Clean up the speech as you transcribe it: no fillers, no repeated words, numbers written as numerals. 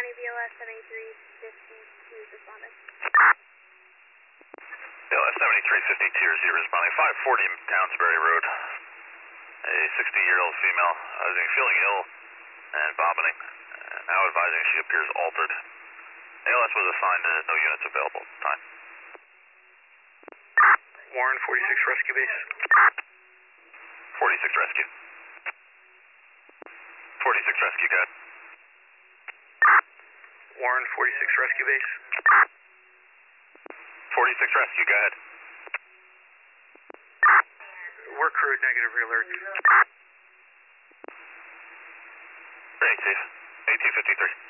BLS 7352 responding. BLS 7352 responding. 540 Townsbury Road. A 60-year-old female feeling ill and vomiting. Now advising she appears altered. ALS was assigned and no units available at the time. Warren 46 Rescue Base. 46 Rescue. 46 Rescue, go ahead. Warren 46 Rescue Base. 46 Rescue, go ahead. Work crew, negative alert. Great, Chief. 1853.